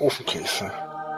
Ofenkäse.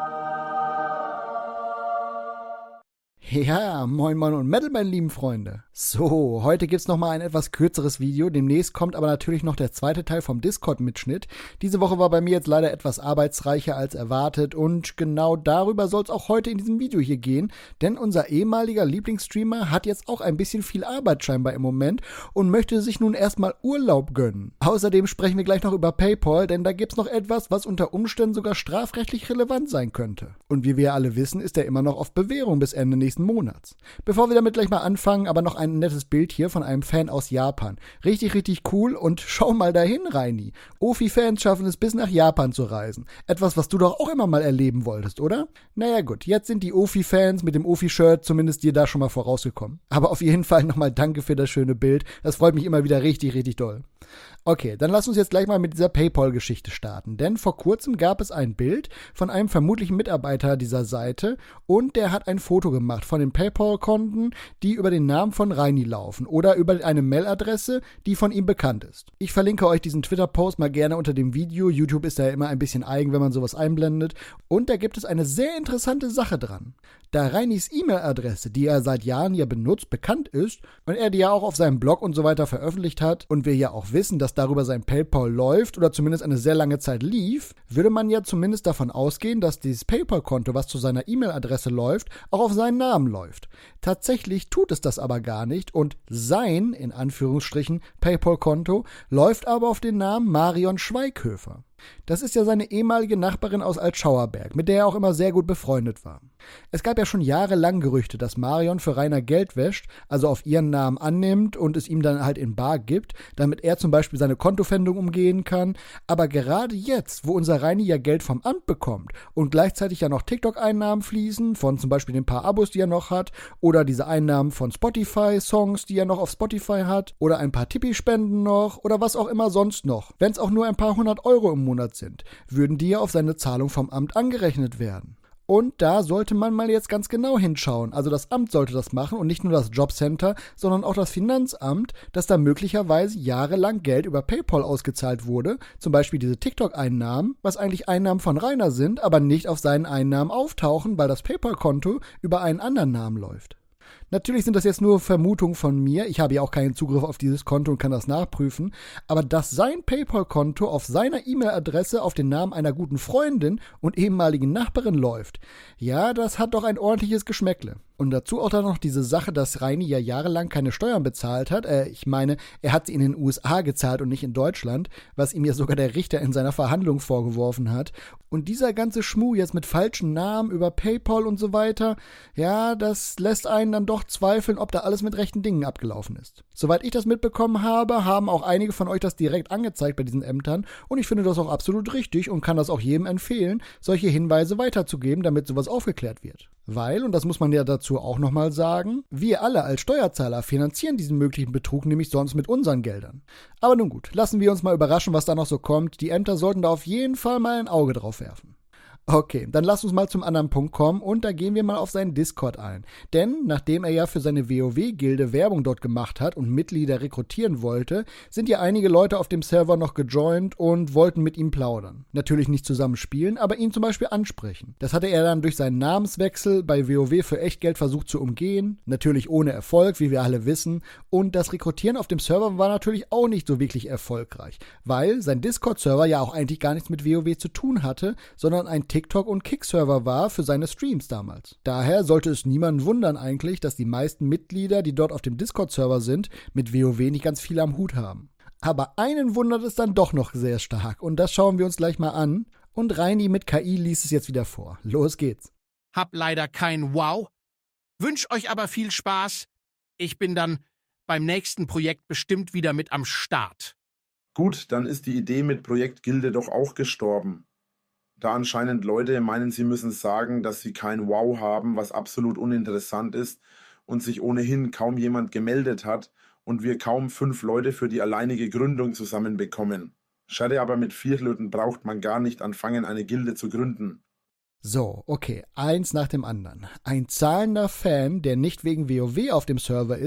Ja, moin moin und Metal, meine lieben Freunde. So, heute gibt's nochmal ein etwas kürzeres Video, demnächst kommt aber natürlich noch der zweite Teil vom Discord-Mitschnitt. Diese Woche war bei mir jetzt leider etwas arbeitsreicher als erwartet und genau darüber soll's auch heute in diesem Video hier gehen, denn unser ehemaliger Lieblingsstreamer hat jetzt auch ein bisschen viel Arbeit scheinbar im Moment und möchte sich nun erstmal Urlaub gönnen. Außerdem sprechen wir gleich noch über PayPal, denn da gibt's noch etwas, was unter Umständen sogar strafrechtlich relevant sein könnte. Und wie wir alle wissen, ist er immer noch auf Bewährung bis Ende nächsten Monats. Bevor wir damit gleich mal anfangen, aber noch ein nettes Bild hier von einem Fan aus Japan. Richtig, richtig cool und schau mal dahin, Reini. Ofi-Fans schaffen es bis nach Japan zu reisen. Etwas, was du doch auch immer mal erleben wolltest, oder? Naja gut, jetzt sind die Ofi-Fans mit dem Ofi-Shirt zumindest dir da schon mal vorausgekommen. Aber auf jeden Fall nochmal danke für das schöne Bild. Das freut mich immer wieder richtig, richtig doll. Okay, dann lass uns jetzt gleich mal mit dieser PayPal-Geschichte starten, denn vor kurzem gab es ein Bild von einem vermutlichen Mitarbeiter dieser Seite und der hat ein Foto gemacht von den PayPal-Konten, die über den Namen von Reini laufen oder über eine Mailadresse, die von ihm bekannt ist. Ich verlinke euch diesen Twitter-Post mal gerne unter dem Video. YouTube ist da ja immer ein bisschen eigen, wenn man sowas einblendet. Und da gibt es eine sehr interessante Sache dran. Da Reinis E-Mail-Adresse, die er seit Jahren ja benutzt, bekannt ist und er die ja auch auf seinem Blog und so weiter veröffentlicht hat und wir ja auch wissen, dass darüber sein PayPal läuft oder zumindest eine sehr lange Zeit lief, würde man ja zumindest davon ausgehen, dass dieses PayPal-Konto, was zu seiner E-Mail-Adresse läuft, auch auf seinen Namen läuft. Tatsächlich tut es das aber gar nicht und sein, in Anführungsstrichen, PayPal-Konto läuft aber auf den Namen Marion Schweighöfer. Das ist ja seine ehemalige Nachbarin aus Altschauerberg, mit der er auch immer sehr gut befreundet war. Es gab ja schon jahrelang Gerüchte, dass Marion für Rainer Geld wäscht, also auf ihren Namen annimmt und es ihm dann halt in bar gibt, damit er zum Beispiel seine Kontopfändung umgehen kann. Aber gerade jetzt, wo unser Reini ja Geld vom Amt bekommt und gleichzeitig ja noch TikTok-Einnahmen fließen, von zum Beispiel den paar Abos, die er noch hat, oder diese Einnahmen von Spotify-Songs, die er noch auf Spotify hat, oder ein paar Tippi-Spenden noch, oder was auch immer sonst noch, wenn es auch nur ein paar 100 Euro im Monat sind, würden die ja auf seine Zahlung vom Amt angerechnet werden. Und da sollte man mal jetzt ganz genau hinschauen. Also das Amt sollte das machen und nicht nur das Jobcenter, sondern auch das Finanzamt, dass da möglicherweise jahrelang Geld über PayPal ausgezahlt wurde. Zum Beispiel diese TikTok-Einnahmen, was eigentlich Einnahmen von Rainer sind, aber nicht auf seinen Einnahmen auftauchen, weil das PayPal-Konto über einen anderen Namen läuft. Natürlich sind das jetzt nur Vermutungen von mir, ich habe ja auch keinen Zugriff auf dieses Konto und kann das nachprüfen, aber dass sein PayPal-Konto auf seiner E-Mail-Adresse auf den Namen einer guten Freundin und ehemaligen Nachbarin läuft, ja, das hat doch ein ordentliches Geschmäckle. Und dazu auch dann noch diese Sache, dass Reini ja jahrelang keine Steuern bezahlt hat. Ich meine, er hat sie in den USA gezahlt und nicht in Deutschland, was ihm ja sogar der Richter in seiner Verhandlung vorgeworfen hat. Und dieser ganze Schmuh jetzt mit falschen Namen über PayPal und so weiter, ja, das lässt einen dann doch zweifeln, ob da alles mit rechten Dingen abgelaufen ist. Soweit ich das mitbekommen habe, haben auch einige von euch das direkt angezeigt bei diesen Ämtern und ich finde das auch absolut richtig und kann das auch jedem empfehlen, solche Hinweise weiterzugeben, damit sowas aufgeklärt wird. Weil, und das muss man ja dazu auch nochmal sagen, wir alle als Steuerzahler finanzieren diesen möglichen Betrug nämlich sonst mit unseren Geldern. Aber nun gut, lassen wir uns mal überraschen, was da noch so kommt. Die Ämter sollten da auf jeden Fall mal ein Auge drauf werfen. Okay, dann lass uns mal zum anderen Punkt kommen und da gehen wir mal auf seinen Discord ein. Denn nachdem er ja für seine WoW-Gilde Werbung dort gemacht hat und Mitglieder rekrutieren wollte, sind ja einige Leute auf dem Server noch gejoint und wollten mit ihm plaudern. Natürlich nicht zusammen spielen, aber ihn zum Beispiel ansprechen. Das hatte er dann durch seinen Namenswechsel bei WoW für Echtgeld versucht zu umgehen. Natürlich ohne Erfolg, wie wir alle wissen. Und das Rekrutieren auf dem Server war natürlich auch nicht so wirklich erfolgreich, weil sein Discord-Server ja auch eigentlich gar nichts mit WoW zu tun hatte, sondern ein TikTok- und Kick-Server war für seine Streams damals. Daher sollte es niemanden wundern eigentlich, dass die meisten Mitglieder, die dort auf dem Discord-Server sind, mit WoW nicht ganz viel am Hut haben. Aber einen wundert es dann doch noch sehr stark und das schauen wir uns gleich mal an. Und Reini mit KI liest es jetzt wieder vor. Los geht's. Hab leider kein Wow. Wünsch euch aber viel Spaß. Ich bin dann beim nächsten Projekt bestimmt wieder mit am Start. Gut, dann ist die Idee mit Projekt Gilde doch auch gestorben. Da anscheinend Leute meinen, sie müssen sagen, dass sie kein Wow haben, was absolut uninteressant ist und sich ohnehin kaum jemand gemeldet hat und wir kaum 5 Leute für die alleinige Gründung zusammenbekommen. Schade, aber mit 4 Leuten braucht man gar nicht anfangen, eine Gilde zu gründen. So, okay, eins nach dem anderen. Ein zahlender Fan, der nicht wegen WoW auf dem Server ist,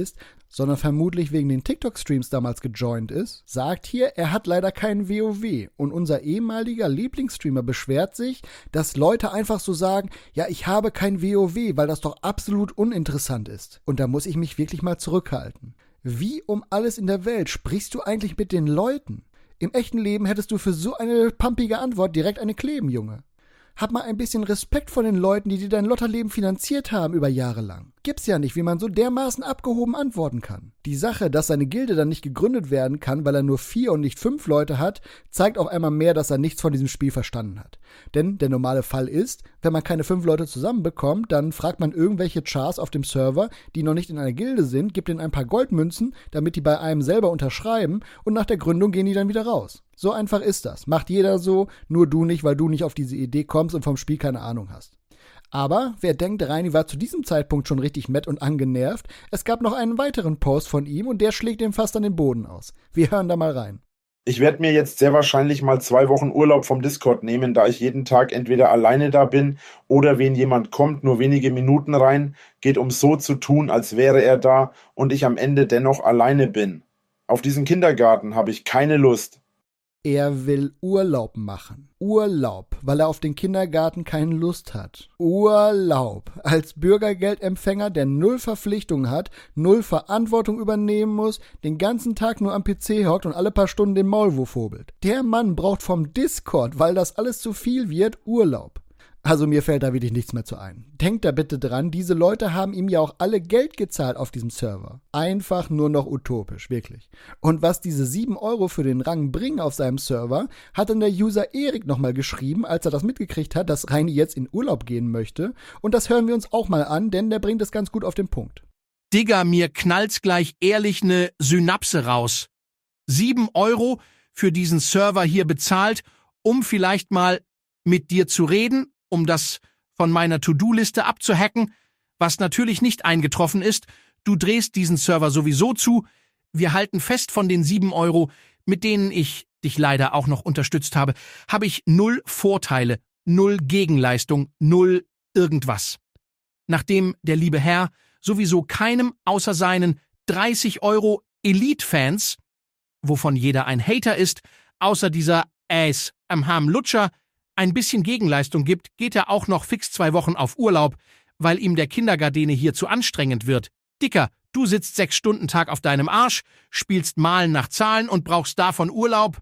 sondern vermutlich wegen den TikTok-Streams damals gejoint ist, sagt hier, er hat leider keinen WoW und unser ehemaliger Lieblingsstreamer beschwert sich, dass Leute einfach so sagen, ja, ich habe kein WoW, weil das doch absolut uninteressant ist. Und da muss ich mich wirklich mal zurückhalten. Wie um alles in der Welt sprichst du eigentlich mit den Leuten? Im echten Leben hättest du für so eine pumpige Antwort direkt eine kleben, Junge. Hab mal ein bisschen Respekt vor den Leuten, die dir dein Lotterleben finanziert haben über Jahre lang. Gibt's ja nicht, wie man so dermaßen abgehoben antworten kann. Die Sache, dass seine Gilde dann nicht gegründet werden kann, weil er nur 4 und nicht 5 Leute hat, zeigt auf einmal mehr, dass er nichts von diesem Spiel verstanden hat. Denn der normale Fall ist, wenn man keine 5 Leute zusammenbekommt, dann fragt man irgendwelche Chars auf dem Server, die noch nicht in einer Gilde sind, gibt ihnen ein paar Goldmünzen, damit die bei einem selber unterschreiben und nach der Gründung gehen die dann wieder raus. So einfach ist das. Macht jeder so, nur du nicht, weil du nicht auf diese Idee kommst und vom Spiel keine Ahnung hast. Aber wer denkt, Reini war zu diesem Zeitpunkt schon richtig matt und angenervt, es gab noch einen weiteren Post von ihm und der schlägt ihm fast an den Boden aus. Wir hören da mal rein. Ich werde mir jetzt sehr wahrscheinlich mal 2 Wochen Urlaub vom Discord nehmen, da ich jeden Tag entweder alleine da bin oder wenn jemand kommt, nur wenige Minuten rein, geht um so zu tun, als wäre er da und ich am Ende dennoch alleine bin. Auf diesen Kindergarten habe ich keine Lust. Er will Urlaub machen. Urlaub, weil er auf den Kindergarten keine Lust hat. Urlaub. Als Bürgergeldempfänger, der 0 Verpflichtungen hat, 0 Verantwortung übernehmen muss, den ganzen Tag nur am PC hockt und alle paar Stunden den Maulwurf hobelt. Der Mann braucht vom Discord, weil das alles zu viel wird, Urlaub. Also mir fällt da wirklich nichts mehr zu ein. Denkt da bitte dran, diese Leute haben ihm ja auch alle Geld gezahlt auf diesem Server. Einfach nur noch utopisch, wirklich. Und was diese 7 € für den Rang bringen auf seinem Server, hat dann der User Erik nochmal geschrieben, als er das mitgekriegt hat, dass Reini jetzt in Urlaub gehen möchte. Und das hören wir uns auch mal an, denn der bringt es ganz gut auf den Punkt. Digga, mir knallt's gleich ehrlich ne Synapse raus. 7 € für diesen Server hier bezahlt, um vielleicht mal mit dir zu reden, um das von meiner To-Do-Liste abzuhacken, was natürlich nicht eingetroffen ist. Du drehst diesen Server sowieso zu. Wir halten fest, von den 7 €, mit denen ich dich leider auch noch unterstützt habe, habe ich 0 Vorteile, 0 Gegenleistung, 0 irgendwas. Nachdem der liebe Herr sowieso keinem außer seinen 30 € Elite-Fans, wovon jeder ein Hater ist, außer dieser Ace am Ham Lutscher, ein bisschen Gegenleistung gibt, geht er auch noch fix 2 Wochen auf Urlaub, weil ihm der Kindergardene hier zu anstrengend wird. Dicker, du sitzt 6 Stunden Tag auf deinem Arsch, spielst Malen nach Zahlen und brauchst davon Urlaub.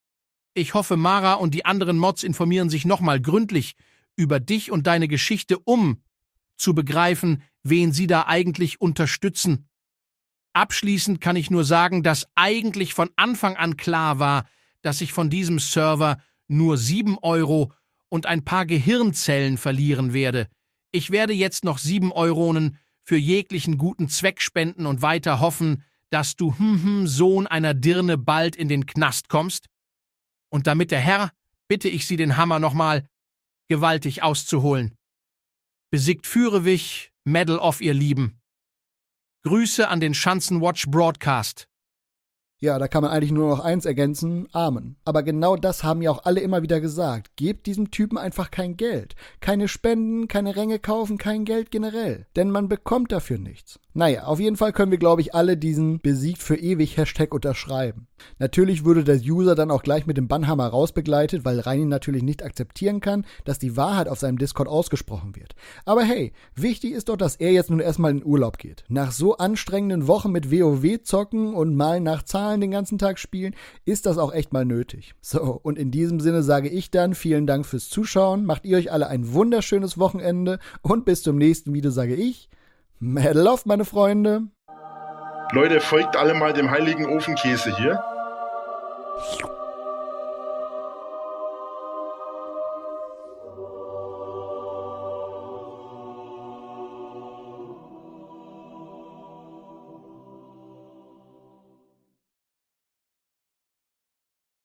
Ich hoffe, Mara und die anderen Mods informieren sich nochmal gründlich über dich und deine Geschichte, um zu begreifen, wen sie da eigentlich unterstützen. Abschließend kann ich nur sagen, dass eigentlich von Anfang an klar war, dass ich von diesem Server nur 7 € und ein paar Gehirnzellen verlieren werde. Ich werde jetzt noch 7 Euronen für jeglichen guten Zweck spenden und weiter hoffen, dass du, Sohn einer Dirne, bald in den Knast kommst. Und damit der Herr, bitte ich Sie, den Hammer nochmal gewaltig auszuholen. Besiegt Fürewich, Medal of ihr Lieben. Grüße an den Schanzenwatch Broadcast. Ja, da kann man eigentlich nur noch eins ergänzen, Amen. Aber genau das haben ja auch alle immer wieder gesagt. Gebt diesem Typen einfach kein Geld. Keine Spenden, keine Ränge kaufen, kein Geld generell. Denn man bekommt dafür nichts. Naja, auf jeden Fall können wir, glaube ich, alle diesen besiegt für ewig Hashtag unterschreiben. Natürlich würde der User dann auch gleich mit dem Bannhammer rausbegleitet, weil Reini natürlich nicht akzeptieren kann, dass die Wahrheit auf seinem Discord ausgesprochen wird. Aber hey, wichtig ist doch, dass er jetzt nun erstmal in Urlaub geht. Nach so anstrengenden Wochen mit WoW zocken und mal nach Zahlen den ganzen Tag spielen, ist das auch echt mal nötig. So, und in diesem Sinne sage ich dann vielen Dank fürs Zuschauen, macht ihr euch alle ein wunderschönes Wochenende und bis zum nächsten Video sage ich Medal of, meine Freunde. Leute, folgt alle mal dem heiligen Ofenkäse hier.